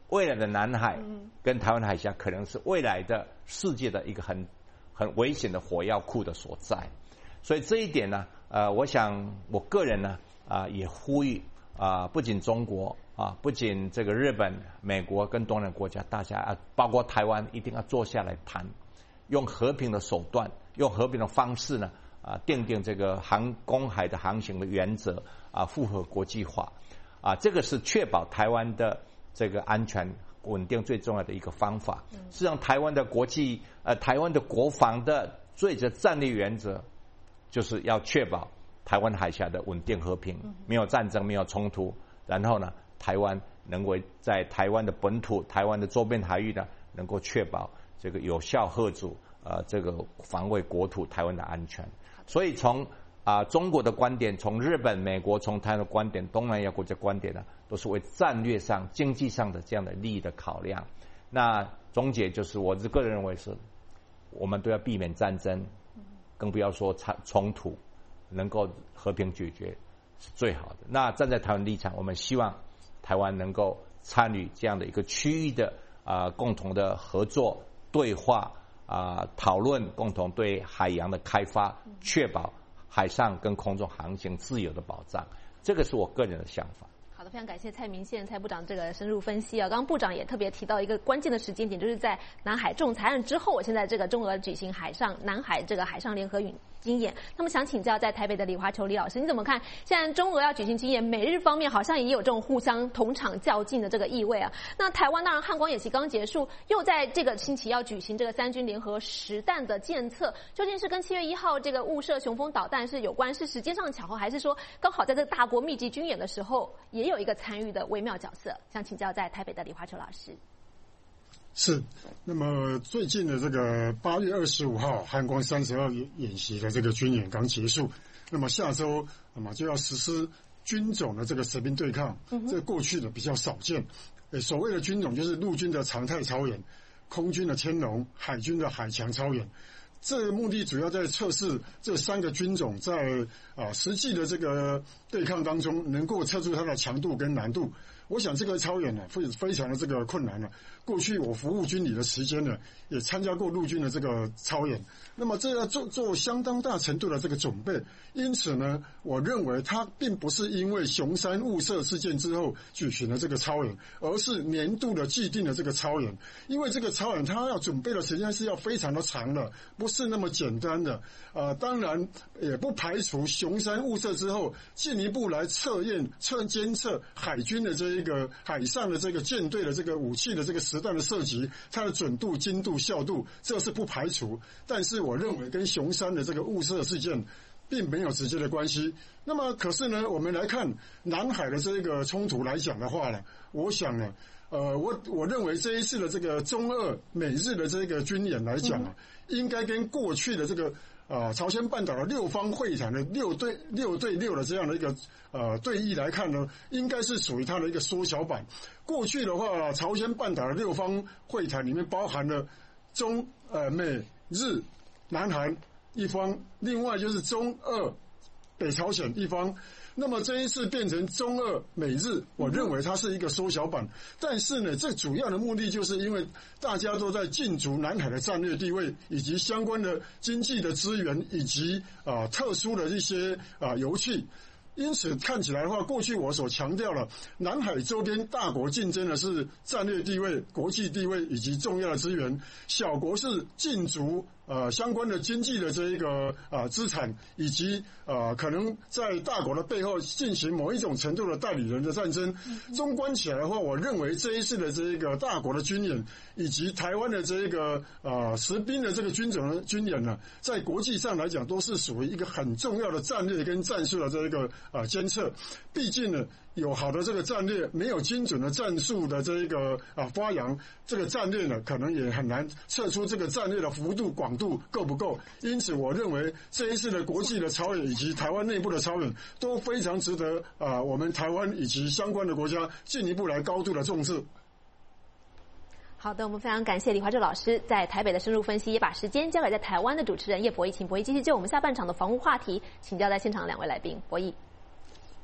未来的南海跟台湾海峡可能是未来的世界的一个很危险的火药库的所在。所以这一点呢，我想我个人呢也呼吁不仅中国不仅这个日本、美国跟东南国家，大家包括台湾一定要坐下来谈，用和平的手段，用和平的方式呢订定这个公海的航行的原则符合国际法这个是确保台湾的这个安全稳定最重要的一个方法。事实上，台湾的国防的最战略原则就是要确保台湾海峡的稳定和平，没有战争，没有冲突。然后呢，台湾能够在台湾的本土、台湾的周边海域呢，能够确保这个有效吓阻这个防卫国土台湾的安全。所以从中国的观点，从日本、美国、从台湾的观点，东南亚国家观点呢，都是为战略上、经济上的这样的利益的考量。那总结就是，我个人认为是，我们都要避免战争，更不要说冲突，能够和平解决是最好的。那站在台湾立场，我们希望台湾能够参与这样的一个区域的共同的合作对话讨论，共同对海洋的开发，确保海上跟空中航行自由的保障。这个是我个人的想法。 好的，非常感谢蔡明宪蔡部长这个深入分析刚刚部长也特别提到一个关键的时间点，就是在南海仲裁案之后，现在这个中俄举行南海这个海上联合军演。那么想请教在台北的李华球李老师，你怎么看？现在中俄要举行军演，美日方面好像也有这种互相同场较劲的这个意味那台湾当然汉光演习刚结束，又在这个星期要举行这个3军联合实弹的检测，究竟是跟7月1号这个误射雄风导弹是有关，是时间上的巧合，还是说刚好在这个大国密集军演的时候也有一个参与的微妙角色？想请教在台北的李华球老师。 是，那么最近的这个8月25号汉光32演习的这个军演刚结束，那么下周就要实施军种的这个实兵对抗，这过去的比较少见。所谓的军种就是陆军的常态操演、空军的天龙、海军的海强操演。这个目的主要在测试这3个军种在实际的这个对抗当中能够测出它的强度跟难度。我想这个操演呢非常的这个困难了。过去我服务军旅的时间呢，也参加过陆军的这个操演，那么这要做相当大程度的这个准备。因此呢，我认为它并不是因为熊山误射事件之后举行的这个操演，而是年度的既定的这个操演。因为这个操演它要准备的时间是要非常的长的，不是那么简单的。当然也不排除熊山误射之后进一步来监测海军的这一个海上的这个舰队的这个武器的这个实弹的射击，它的准度、精度、效度，这是不排除。但是我认为跟熊山的这个误射事件并没有直接的关系。那么可是呢，我们来看南海的这个冲突来讲的话呢，我想呢，我认为这一次的这个中俄美日的这个军演来讲应该跟过去的这个朝鲜半岛的6方会谈的6对6的这样的一个对弈来看呢，应该是属于它的一个缩小版。过去的话，朝鲜半岛的6方会谈里面包含了中美日南韩一方，另外就是中俄北朝鲜一方。那么这一次变成中俄美日，我认为它是一个缩小版。但是呢，这主要的目的就是因为大家都在竞逐南海的战略地位，以及相关的经济的资源，以及特殊的一些油气。因此看起来的话，过去我所强调了，南海周边大国竞争的是战略地位、国际地位以及重要的资源，小国是竞逐相关的经济的这一个资产，以及可能在大国的背后进行某一种程度的代理人的战争。纵观起来的话，我认为这一次的这一个大国的军演，以及台湾的这一个实兵的这个军种的军演呢，在国际上来讲都是属于一个很重要的战略跟战术的这一个监测。毕竟呢，有好的这个战略，没有精准的战术的这一个发扬，这个战略呢，可能也很难测出这个战略的幅度广度够不够。因此我认为这一次的国际的操演以及台湾内部的操演都非常值得我们台湾以及相关的国家进一步来高度的重视。 好的，我们非常感谢李华洲老师在台北的深入分析，也把时间交给在台湾的主持人叶博弈，请博弈继续就我们下半场的防务话题请教在现场的2位来宾。博弈。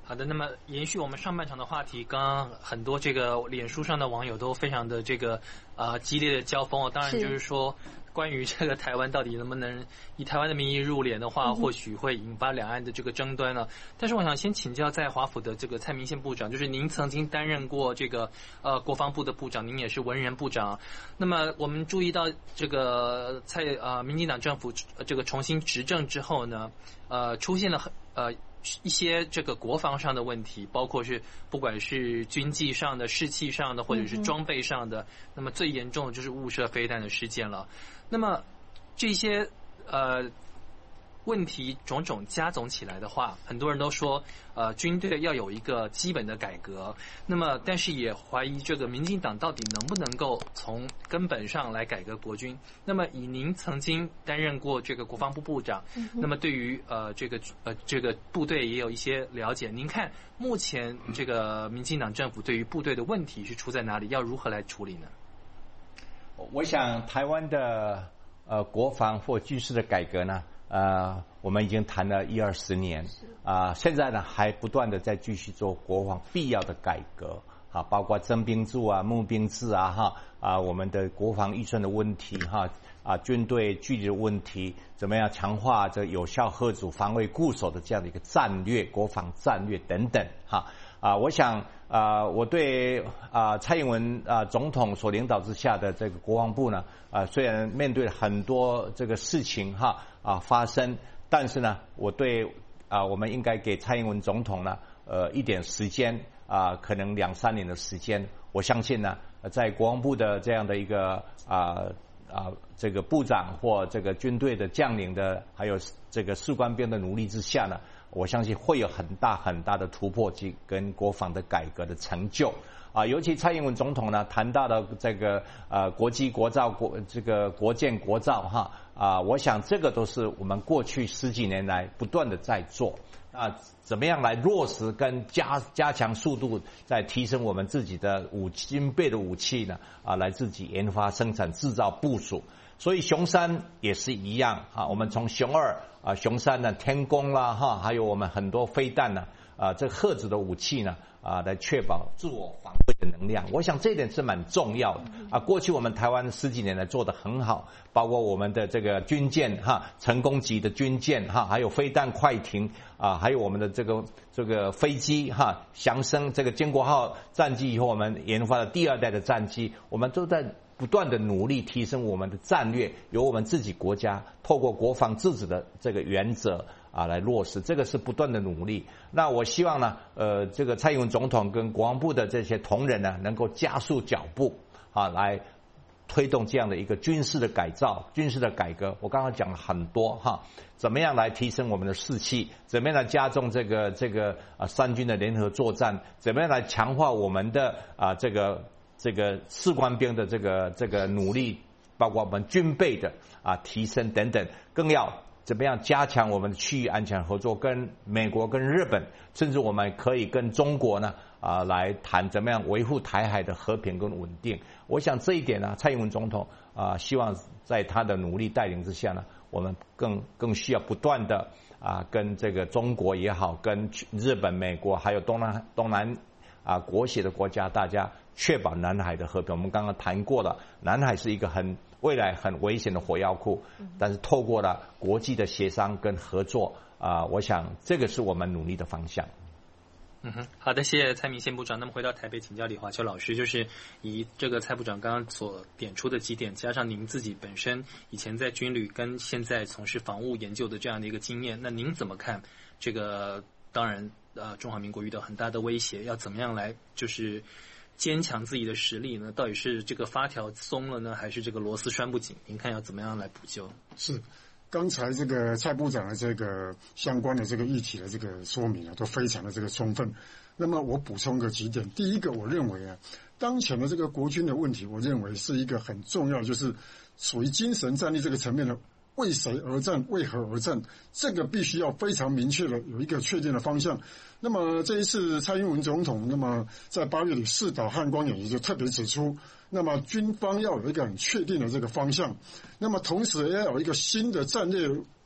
好的，那么延续我们上半场的话题，刚刚很多这个脸书上的网友都非常的这个激烈的交锋哦，当然就是说关于这个台湾到底能不能以台湾的名义入联的话，或许会引发两岸的这个争端呢。但是我想先请教在华府的这个蔡明宪部长，就是您曾经担任过这个国防部的部长，您也是文人部长。那么我们注意到这个民进党政府这个重新执政之后呢，出现了一些这个国防上的问题，包括是不管是军纪上的、士气上的，或者是装备上的，那么最严重的就是误射飞弹的事件了。那么这些问题种种加总起来的话，很多人都说军队要有一个基本的改革。那么但是也怀疑这个民进党到底能不能够从根本上来改革国军。那么以您曾经担任过这个国防部部长，那么对于这个部队也有一些了解，您看目前这个民进党政府对于部队的问题是出在哪里，要如何来处理呢？ 我想台湾的国防或军事的改革呢，我们已经谈了10-20年，现在呢还不断的在继续做国防必要的改革，包括征兵制啊、募兵制啊，我们的国防预算的问题，军队纪律的问题，怎么样强化这有效嚇阻、防卫固守的这样的一个战略、国防战略等等，我想我对蔡英文总统所领导之下的这个国防部呢，虽然面对很多这个事情发生，但是呢，我对我们应该给蔡英文总统呢一点时间，可能2-3年的时间，我相信呢，在国防部的这样的一个这个部长或这个军队的将领的，还有这个士官兵的努力之下呢，我相信会有很大很大的突破及跟国防的改革的成就。尤其蔡英文总统呢谈到了这个国机国造这个国建国造我想这个都是我们过去10几年来不断的在做。怎么样来落实跟加强速度，在提升我们自己的军备的武器呢？来自己研发、生产、制造、部署。所以雄三也是一样我们从雄2雄3呢，天弓啦还有我们很多飞弹呢这核子的武器呢来确保自我防卫的能量。我想这一点是蛮重要的过去我们台湾10几年来做得很好，包括我们的这个军舰成功级的军舰还有飞弹快艇还有我们的这个飞机翔升这个建国号战机以后，我们研发了第2代的战机，我们都在不断的努力提升我们的战略，由我们自己国家透过国防自主的这个原则来落实，这个是不断的努力。那我希望呢这个蔡英文总统跟国防部的这些同仁呢，能够加速脚步来推动这样的一个军事的改造、军事的改革。我刚刚讲了很多怎么样来提升我们的士气，怎么样来加重这个3军的联合作战，怎么样来强化我们的这个士官兵的这个努力，包括我们军备的提升等等，更要怎么样加强我们的区域安全合作，跟美国、跟日本，甚至我们可以跟中国呢来谈怎么样维护台海的和平跟稳定。我想这一点呢，蔡英文总统希望在他的努力带领之下呢，我们更需要不断的跟这个中国也好，跟日本、美国还有东南国协的国家，大家确保南海的和平。我们刚刚谈过了，南海是一个未来很危险的火药库，但是透过了国际的协商跟合作我想这个是我们努力的方向。 好的，谢谢蔡明宪部长。那么回到台北请教李华秋老师，就是以这个蔡部长刚刚所点出的几点，加上您自己本身以前在军旅跟现在从事防务研究的这样的一个经验，那您怎么看这个？当然中华民国遇到很大的威胁，要怎么样来就是坚强自己的实力呢？到底是这个发条松了呢，还是这个螺丝拴不紧？您看要怎么样来补救？ 是，刚才这个蔡部长的这个相关的这个议题的这个说明都非常的这个充分。那么我补充个几点。第一个，我认为当前的这个国军的问题，我认为是一个很重要，就是属于精神战力这个层面的。为谁而战，为何而战，这个必须要非常明确的有一个确定的方向。那么这一次蔡英文总统那么在8月里视导汉光演习就特别指出，那么军方要有一个很确定的这个方向，那么同时也要有一个新的战略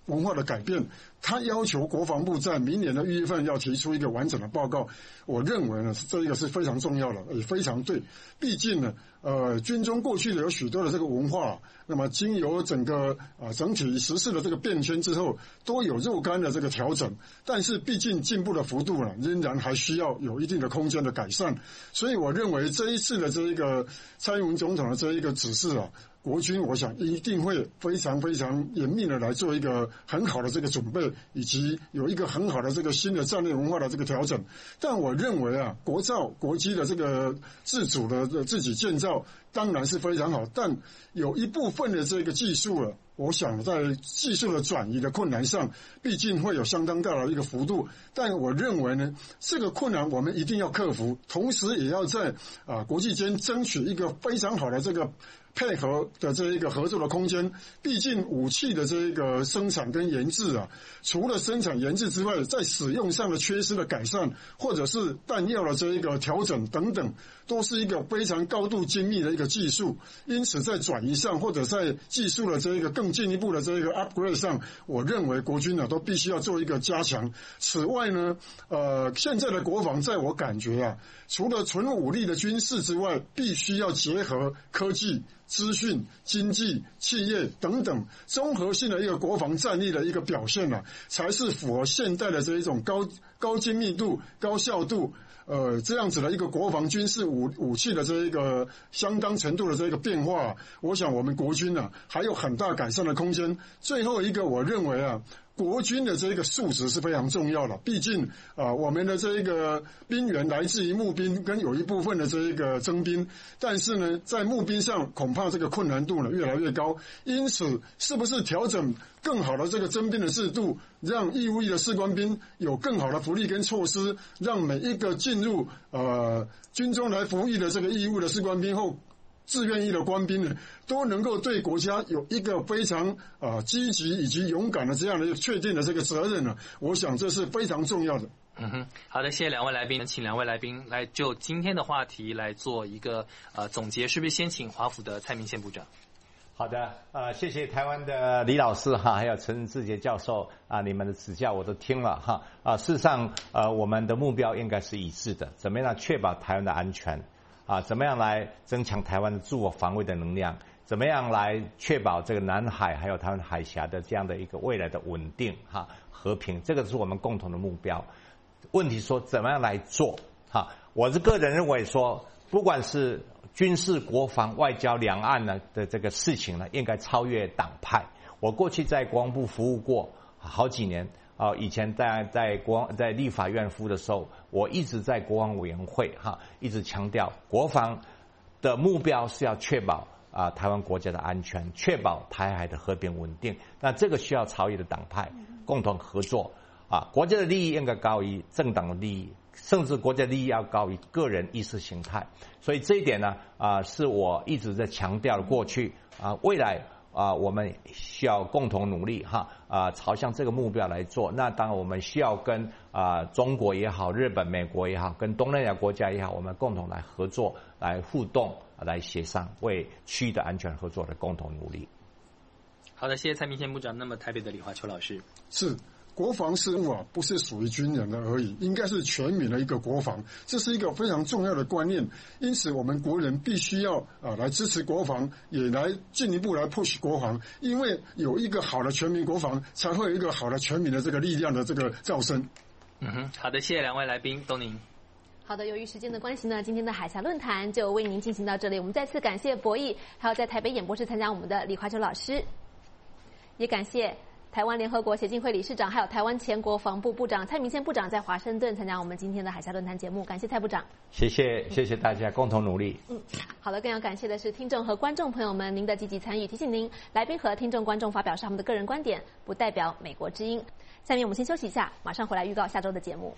文化的改变，他要求国防部在明年的1月份要提出一个完整的报告。我认为呢，这一个是非常重要的，也非常对。毕竟呢，军中过去的有许多的这个文化，那么经由整个整体时事的这个变迁之后，都有若干的这个调整，但是毕竟进步的幅度呢，仍然还需要有一定的空间的改善。所以我认为这一次的这一个蔡英文总统的这一个指示啊，国军我想一定会非常非常严密的来做一个很好的这个准备，以及有一个很好的这个新的战略文化的这个调整。但我认为啊，国造国机的这个自主的自己建造当然是非常好，但有一部分的这个技术啊，我想在技术的转移的困难上，毕竟会有相当大的一个幅度。但我认为呢，这个困难我们一定要克服，同时也要在国际间争取一个非常好的这个配合的这一个合作的空间。毕竟武器的这一个生产跟研制啊，除了生产研制之外，在使用上的缺失的改善，或者是弹药的这一个调整等等，都是一个非常高度精密的一个技术。因此在转移上，或者在技术的这一个更进一步的这一个 upgrade 上，我认为国军呢都必须要做一个加强。此外呢，现在的国防在我感觉啊，除了纯武力的军事之外，必须要结合科技、资讯、经济、企业等等综合性的一个国防战力的一个表现啊，才是符合现代的这一种高精密度、高效度。这样子的一个国防军事武器的这一个相当程度的这一个变化，我想我们国军呢还有很大改善的空间。最后一个，我认为啊，国军的这个素质是非常重要的。毕竟我们的这一个兵员来自于募兵，跟有一部分的这一个征兵，但是呢，在募兵上恐怕这个困难度呢越来越高。因此，是不是调整更好的这个征兵的制度，让义务役的士官兵有更好的福利跟措施，让每一个进入军中来服役的这个义务的士官兵后志愿役的官兵呢，都能够对国家有一个非常积极以及勇敢的这样的一个确定的这个责任呢，我想这是非常重要的。 好的，谢谢两位来宾，请两位来宾来就今天的话题来做一个总结，是不是先请华府的蔡明宪部长？ 好的，谢谢台湾的李老师哈，还有陈志杰教授你们的指教我都听了哈事实上我们的目标应该是一致的，怎么样确保台湾的安全怎么样来增强台湾的自我防卫的能量，怎么样来确保这个南海还有台湾海峡的这样的一个未来的稳定和平，这个是我们共同的目标。问题说怎么样来做我是个人认为说，不管是军事、国防、外交、两岸的这个事情呢，应该超越党派。我过去在国防部服务过好几年以前在立法院服务的时候，我一直在国防委员会一直强调，国防的目标是要确保台湾国家的安全，确保台海的和平稳定。那这个需要超越的党派共同合作国家的利益应该高于政党的利益，甚至国家利益要高于个人意识形态。所以这一点呢是我一直在强调的。过去未来我们需要共同努力朝向这个目标来做。那当然我们需要跟中国也好、日本、美国也好、跟东南亚国家也好，我们共同来合作、来互动、来协商，为区域的安全合作的共同努力。 好的，谢谢蔡明宪部长。那么台北的李华秋老师。 是。国防事务不是属于军人的而已，应该是全民的一个国防，这是一个非常重要的观念。因此我们国人必须要来支持国防，也来进一步来 push 国防，因为有一个好的全民国防，才会有一个好的全民的这个力量的这个造生。 好的，谢谢两位来宾，东宁。 好的，由于时间的关系呢，今天的海峡论坛就为您进行到这里。我们再次感谢博弈，还有在台北演播室参加我们的李华秋老师，也感谢台湾联合国协进会理事长，还有台湾前国防部部长蔡明宪部长在华盛顿参加我们今天的海峡论坛节目，感谢蔡部长。 谢谢大家共同努力。 好了，更要感谢的是听众和观众朋友们您的积极参与。提醒您，来宾和听众观众发表是他们的个人观点，不代表美国之音。下面我们先休息一下，马上回来预告下周的节目。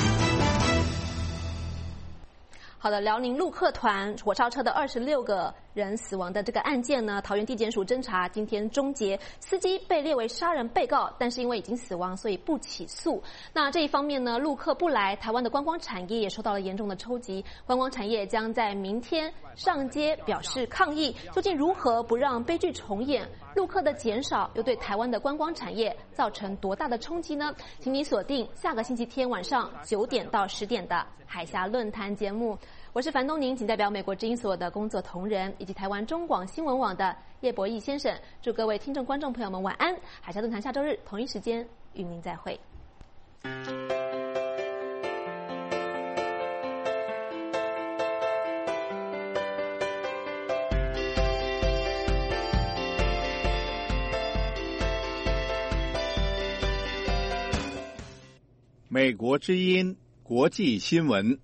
好的，辽宁陆客团火烧车的26个人死亡的这个案件呢，桃园地检署侦查今天终结，司机被列为杀人被告，但是因为已经死亡，所以不起诉。那这一方面呢，陆客不来，台湾的观光产业也受到了严重的冲击，观光产业将在明天上街表示抗议。究竟如何不让悲剧重演？陆客的减少又对台湾的观光产业造成多大的冲击呢？请你锁定下个星期天晚上9点到10点的海峡论坛节目。我是樊东宁，仅代表美国之音所有的工作同仁以及台湾中广新闻网的叶博义先生，祝各位听众观众朋友们晚安。海峡论坛下周日同一时间与您再会。 美国之音国际新闻。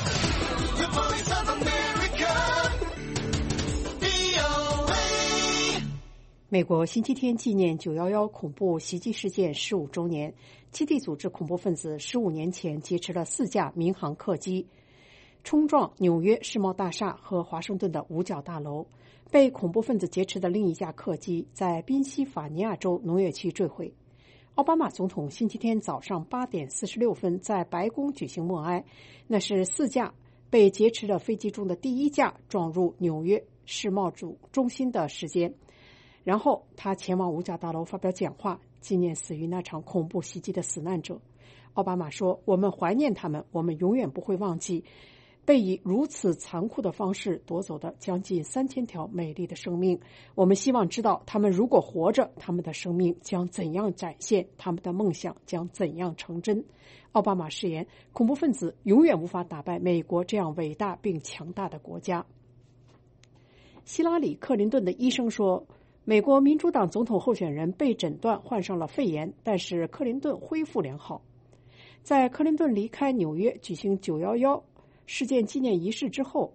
美国星期天纪念911恐怖袭击事件15周年，基地组织恐怖分子15年前劫持了4架民航客机，冲撞纽约世贸大厦和华盛顿的五角大楼。被恐怖分子劫持的另一架客机在宾夕法尼亚州农业区坠毁。奥巴马总统星期天早上8点46分在白宫举行默哀，那是4架被劫持的飞机中的第1架撞入纽约世贸中心的时间。然后他前往五角大楼发表讲话，纪念死于那场恐怖袭击的死难者。奥巴马说：“我们怀念他们，我们永远不会忘记被以如此残酷的方式夺走的将近3000条美丽的生命。我们希望知道他们如果活着，他们的生命将怎样展现，他们的梦想将怎样成真。”奥巴马誓言，恐怖分子永远无法打败美国这样伟大并强大的国家。希拉里·克林顿的医生说，美国民主党总统候选人被诊断患上了肺炎，但是克林顿恢复良好。在克林顿离开纽约举行911事件纪念仪式之后，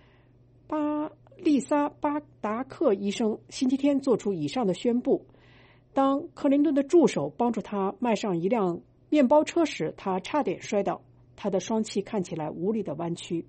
丽莎·巴达克医生星期天做出以上的宣布。当克林顿的助手帮助他迈上一辆面包车时，他差点摔倒，他的双膝看起来无力的弯曲。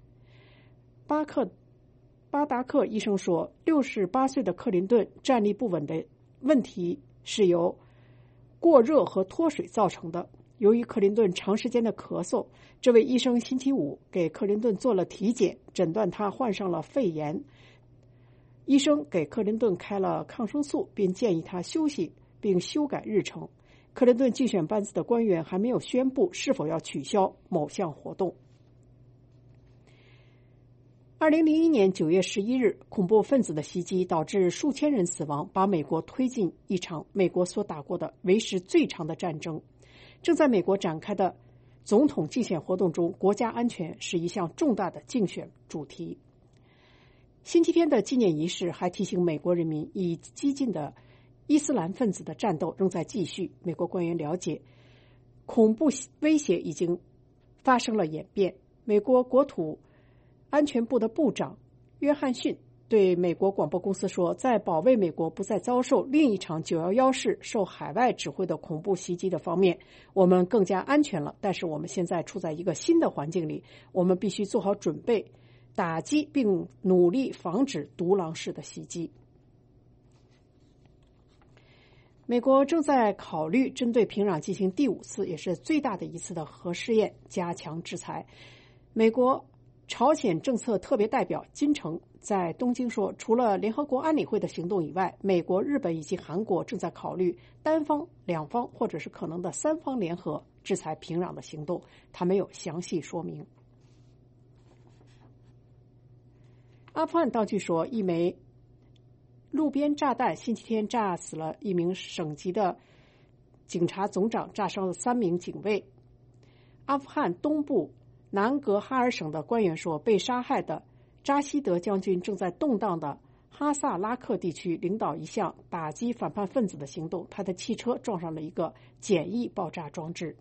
巴达克医生说，68岁的克林顿站立不稳的问题是由过热和脱水造成的。由于克林顿长时间的咳嗽，这位医生星期五给克林顿做了体检，诊断他患上了肺炎。医生给克林顿开了抗生素，并建议他休息并修改日程。克林顿竞选班子的官员还没有宣布是否要取消某项活动。2001年9月11日，恐怖分子的袭击导致数千人死亡，把美国推进一场美国所打过的为时最长的战争。正在美国展开的总统竞选活动中，国家安全是一项重大的竞选主题。星期天的纪念仪式还提醒美国人民，以激进的伊斯兰分子的战斗仍在继续。美国官员了解，恐怖威胁已经发生了演变。美国国土安全部的部长约翰逊对美国广播公司说，在保卫美国不再遭受另一场911式受海外指挥的恐怖袭击的方面，我们更加安全了。但是我们现在处在一个新的环境里，我们必须做好准备，打击并努力防止独狼式的袭击。美国正在考虑针对平壤进行第5次也是最大的一次的核试验，加强制裁。美国朝鲜政策特别代表金城在东京说，除了联合国安理会的行动以外，美国、日本以及韩国正在考虑单方、两方或者是可能的3方联合制裁平壤的行动，他没有详细说明。阿富汗当局说，一枚路边炸弹星期天炸死了一名省级的警察总长，炸伤了3名警卫。阿富汗东部南格哈尔省的官员说，被杀害的扎希德将军正在动荡的哈萨拉克地区领导一项打击反叛分子的行动，他的汽车撞上了一个简易爆炸装置。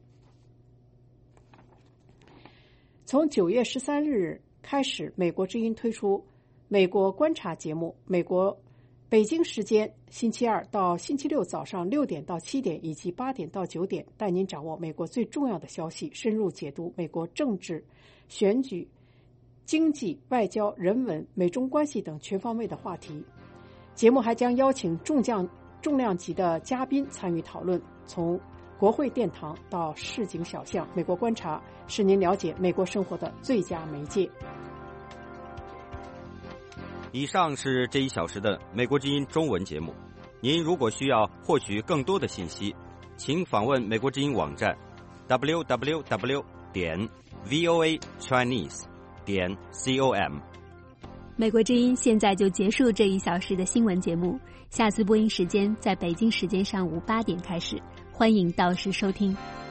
从9月13日开始，美国之音推出美国观察节目，北京时间星期二到星期六早上6点到7点以及8点到9点，带您掌握美国最重要的消息，深入解读美国政治、选举、 经济、外交、人文、美中关系等全方位的话题。节目还将邀请重量级的嘉宾参与讨论，从国会殿堂到市井小巷，美国观察使您了解美国生活的最佳媒介。 以上是这1小时的美国之音中文节目。您如果需要获取更多的信息，请访问美国之音网站 www.voachinese.com。 美国之音现在就结束这1小时的新闻节目，下次播音时间在北京时间上午8点开始，欢迎到时收听。